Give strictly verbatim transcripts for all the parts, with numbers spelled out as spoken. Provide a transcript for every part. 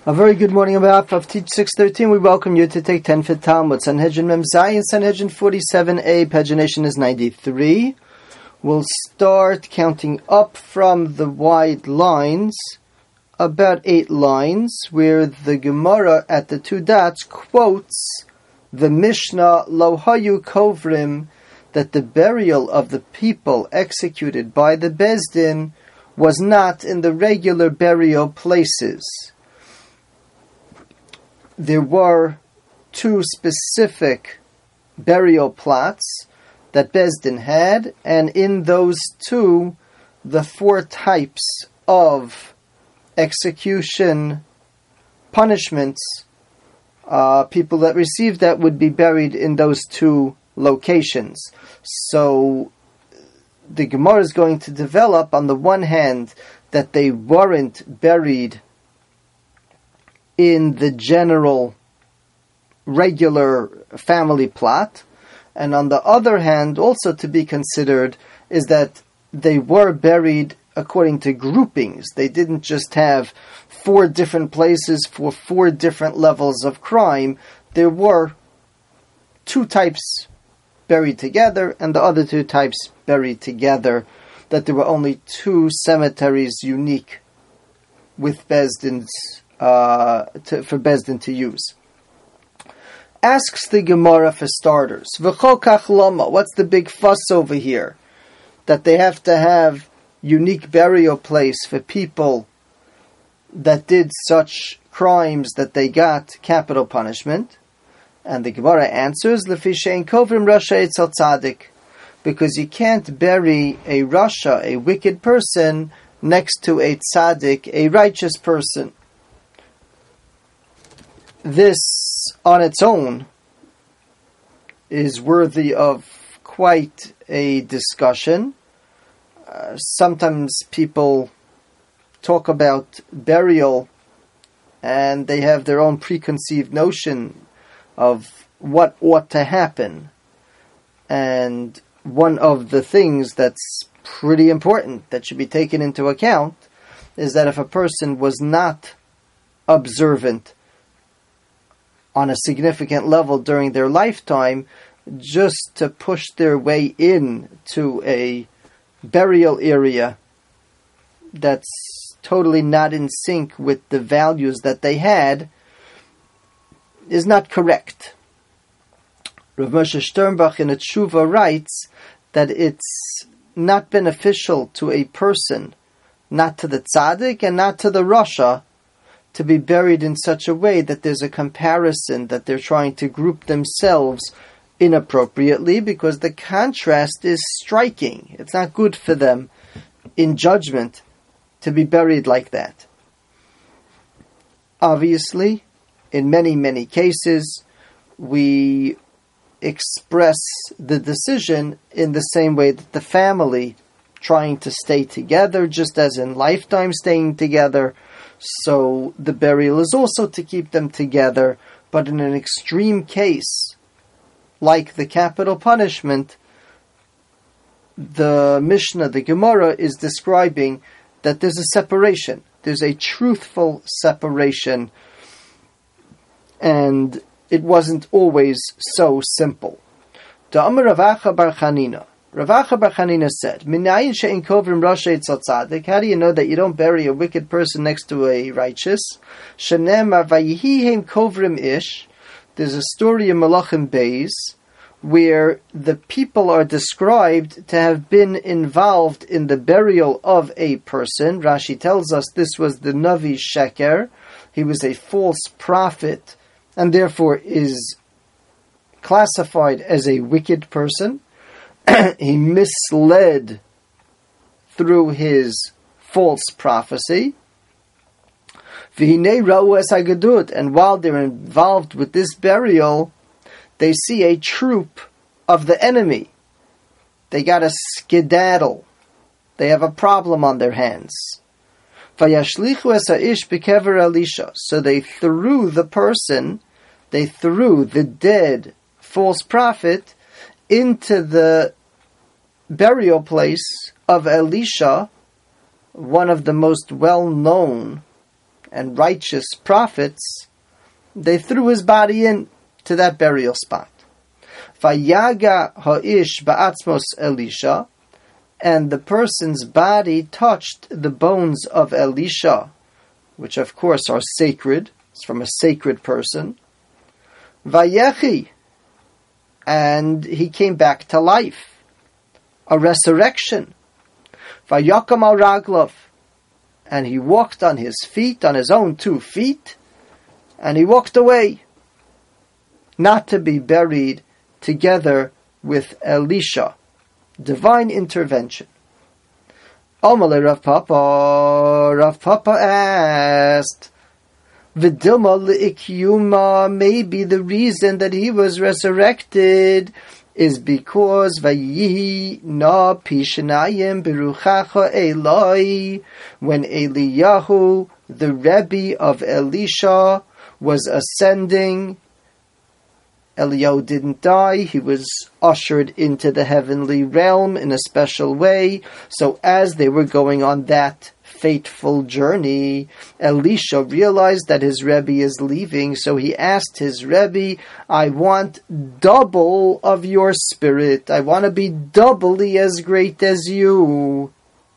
A very good morning on behalf of Teach six thirteen. We welcome you to take ten for Talmud. Sanhedrin Mem Zayin, Sanhedrin forty-seven A, pagination is ninety-three. We'll start counting up from the wide lines, about eight lines, where the Gemara at the two dots quotes the Mishnah, Lo Hayu Kovrim, that the burial of the people executed by the Beis Din was not in the regular burial places. There were two specific burial plots that Beis Din had, and in those two, the four types of execution punishments, uh, people that received that would be buried in those two locations. So the Gemara is going to develop, on the one hand, that they weren't buried in the general, regular family plot, and on the other hand, also to be considered, is that they were buried according to groupings. They didn't just have four different places for four different levels of crime. There were two types buried together, and the other two types buried together, that there were only two cemeteries unique with Beis Din's Uh, to, for Beis Din to use. Asks the Gemara for starters, V'chol kach lama, what's the big fuss over here? That they have to have unique burial place for people that did such crimes that they got capital punishment? And the Gemara answers, Lefi she'en kovrim rasha etzel tzadik, because you can't bury a rasha, a wicked person, next to a tzaddik, a righteous person. This, on its own, is worthy of quite a discussion. Uh, sometimes people talk about burial and they have their own preconceived notion of what ought to happen. And one of the things that's pretty important that should be taken into account is that if a person was not observant on a significant level during their lifetime, just to push their way in to a burial area that's totally not in sync with the values that they had is not correct. Rav Moshe Sternbach in a Tshuva writes that it's not beneficial to a person, not to the tzaddik and not to the rasha, to be buried in such a way that there's a comparison, that they're trying to group themselves inappropriately, because the contrast is striking. It's not good for them in judgment to be buried like that. Obviously, in many, many cases, we express the decision in the same way that the family trying to stay together, just as in lifetime staying together. So the burial is also to keep them together, but in an extreme case, like the capital punishment, the Mishnah, the Gemara, is describing that there's a separation. There's a truthful separation, and it wasn't always so simple. Da'amar Rav Acha bar Chanina. Rav Acha bar Chanina said, Minayin she'en kovrim rasha etzel tzadik. How do you know that you don't bury a wicked person next to a righteous? Shenemar vayihi heim kovrim ish. There's a story in Malachim Beis where the people are described to have been involved in the burial of a person. Rashi tells us this was the Navi Sheker. He was a false prophet and therefore is classified as a wicked person. He misled through his false prophecy. And while they're involved with this burial, they see a troop of the enemy. They got a skedaddle. They have a problem on their hands. So they threw the person, they threw the dead false prophet into the burial place of Elisha, one of the most well-known and righteous prophets, they threw his body in to that burial spot. Vayaga ha'ish ba'atzmos Elisha, and the person's body touched the bones of Elisha, which of course are sacred. It's from a sacred person. Vayechi, and he came back to life, a resurrection. Vayakam al raglav, and he walked on his feet, on his own two feet, and he walked away, not to be buried together with Elisha. Divine intervention. Omale Rav Papa, Rav Papa asked, Vidilma li'ikyuma, maybe the reason that he was resurrected is because Vayihi na pishanayim beruchacha Eloi, when Eliyahu, the Rebbe of Elisha, was ascending. Eliyahu didn't die, he was ushered into the heavenly realm in a special way. So as they were going on that fateful journey, Elisha realized that his Rebbe is leaving, so he asked his Rebbe, I want double of your spirit, I want to be doubly as great as you.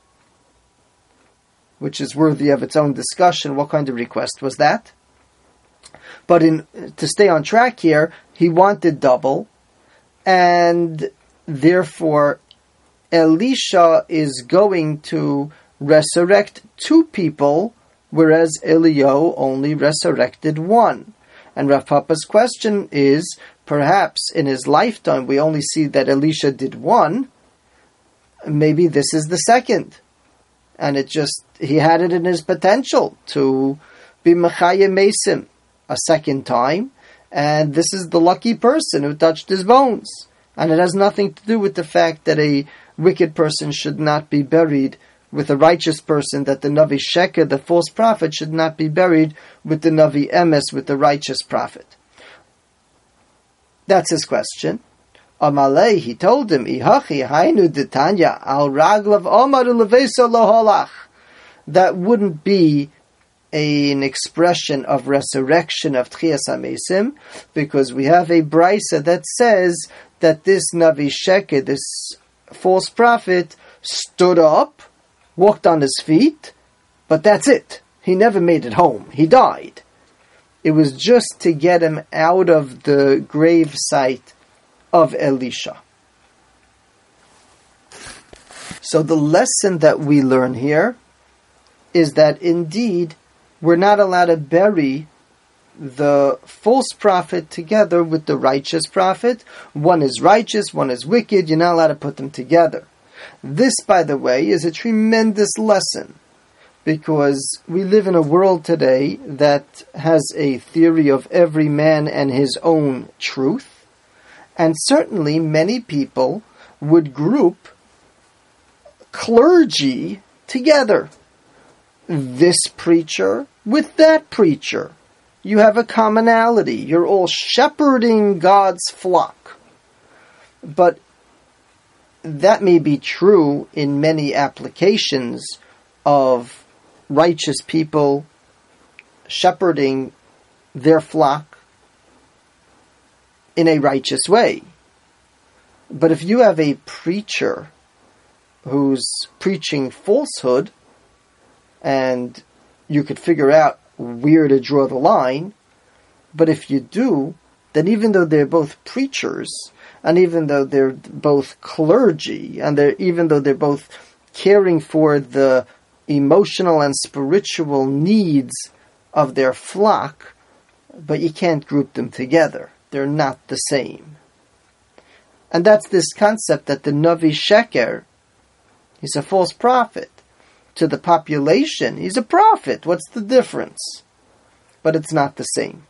Which is worthy of its own discussion. What kind of request was that? But in to stay on track here, he wanted double, and therefore Elisha is going to resurrect two people, whereas Eliyahu only resurrected one. And Rav Papa's question is, perhaps in his lifetime we only see that Elisha did one, maybe this is the second. And it just, he had it in his potential to be Mechaya Mesim a second time, and this is the lucky person who touched his bones. And it has nothing to do with the fact that a wicked person should not be buried with a righteous person, that the Navi Sheker, the false prophet, should not be buried with the Navi Emes, with the righteous prophet. That's his question. Amalei, he told him, Ihachi hainu detanya al raglav omar levesa loholach. That wouldn't be a, an expression of resurrection of Tchias HaMesim, because we have a brisa that says that this Navi Sheker, this false prophet, stood up, walked on his feet, but that's it. He never made it home. He died. It was just to get him out of the grave site of Elisha. So the lesson that we learn here is that indeed we're not allowed to bury the false prophet together with the righteous prophet. One is righteous, one is wicked. You're not allowed to put them together. This, by the way, is a tremendous lesson, because we live in a world today that has a theory of every man and his own truth, and certainly many people would group clergy together. This preacher with that preacher. You have a commonality. You're all shepherding God's flock. But that may be true in many applications of righteous people shepherding their flock in a righteous way. But if you have a preacher who's preaching falsehood, and you could figure out where to draw the line, but if you do, then even though they're both preachers, and even though they're both clergy, and they're, even though they're both caring for the emotional and spiritual needs of their flock, but you can't group them together. They're not the same. And that's this concept that the Navi Sheker, he's a false prophet. To the population, he's a prophet. What's the difference? But it's not the same.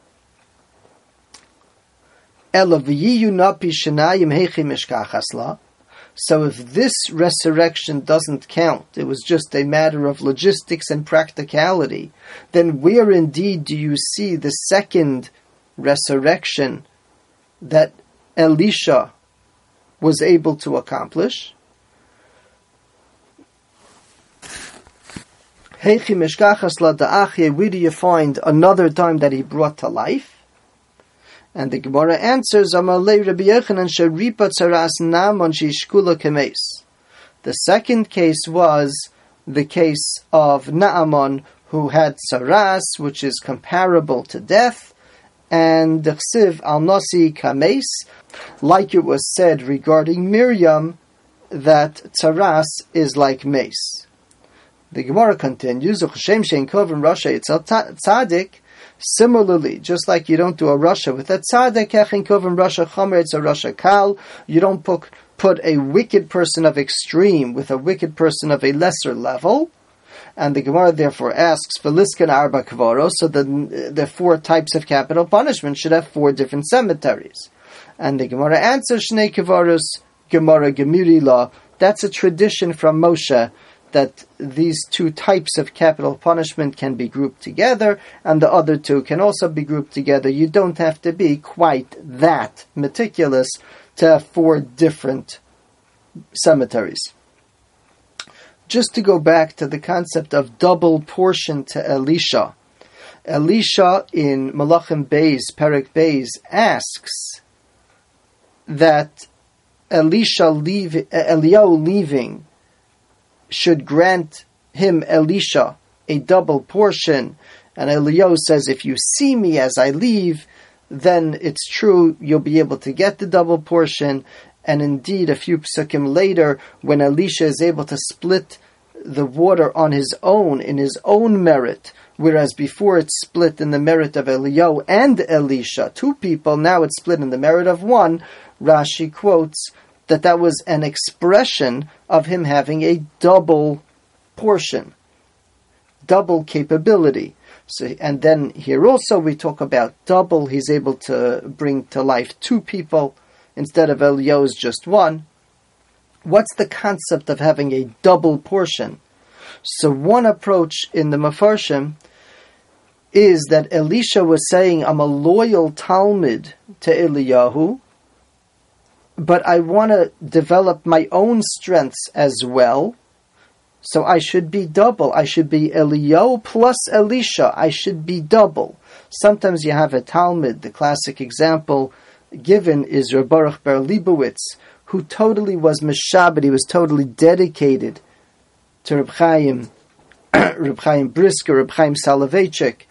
So if this resurrection doesn't count, it was just a matter of logistics and practicality, then where indeed do you see the second resurrection that Elisha was able to accomplish? Heichi mishkachas la da'achye, where do you find another time that he brought to life? And the Gemara answers, Amalei Rabbi Yochanan sheripa tzaras namon shishkula kemes. The second case was the case of Naaman, who had tzaras, which is comparable to death, and the chsiv al nasi kames, like it was said regarding Miriam, that tzaras is like mace. The Gemara continues, Uchshem shein kovim rasha etzel tzaddik. Similarly, just like you don't do a rasha with a tzaddik, echin kovim rasha chomer, it's a rasha kal. You don't put, put a wicked person of extreme with a wicked person of a lesser level. And the Gemara therefore asks, Veliskan arba kvaros, so the, the four types of capital punishment should have four different cemeteries. And the Gemara answers, Shnei kvaros, Gemara gemiri law. That's a tradition from Moshe, that these two types of capital punishment can be grouped together, and the other two can also be grouped together. You don't have to be quite that meticulous to have four different cemeteries. Just to go back to the concept of double portion to Elisha. Elisha in Malachim Beis, Perek Beis, asks that Elisha leave, Eliyahu leaving should grant him, Elisha, a double portion. And Eliyahu says, if you see me as I leave, then it's true, you'll be able to get the double portion. And indeed, a few psukim later, when Elisha is able to split the water on his own, in his own merit, whereas before it's split in the merit of Eliyahu and Elisha, two people, now it's split in the merit of one, Rashi quotes that that was an expression of him having a double portion, double capability. So, and then here also we talk about double. He's able to bring to life two people instead of Eliyahu's just one. What's the concept of having a double portion? So one approach in the Mefarshim is that Elisha was saying, I'm a loyal Talmud to Eliyahu, but I want to develop my own strengths as well, so I should be double. I should be Eliyahu plus Elisha. I should be double. Sometimes you have a Talmud. The classic example given is Reb Baruch Ber Leibowitz, who totally was Meshabed. He was totally dedicated to Reb Chaim, Reb Chaim Brisker, Reb Chaim Soloveitchik.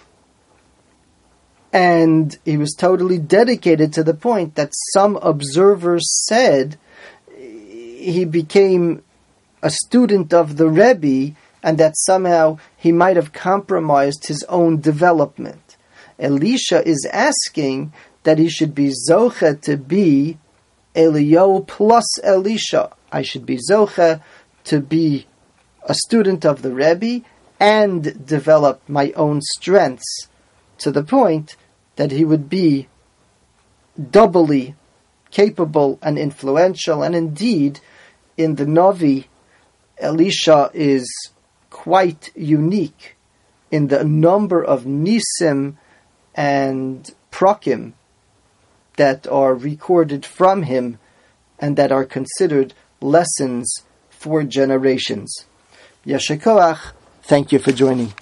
And he was totally dedicated to the point that some observers said he became a student of the Rebbe and that somehow he might have compromised his own development. Elisha is asking that he should be Zoche to be Eliyahu plus Elisha. I should be Zoche to be a student of the Rebbe and develop my own strengths to the point that he would be doubly capable and influential. And indeed, in the Navi, Elisha is quite unique in the number of Nisim and Prakim that are recorded from him and that are considered lessons for generations. Yasher koach. Thank you for joining.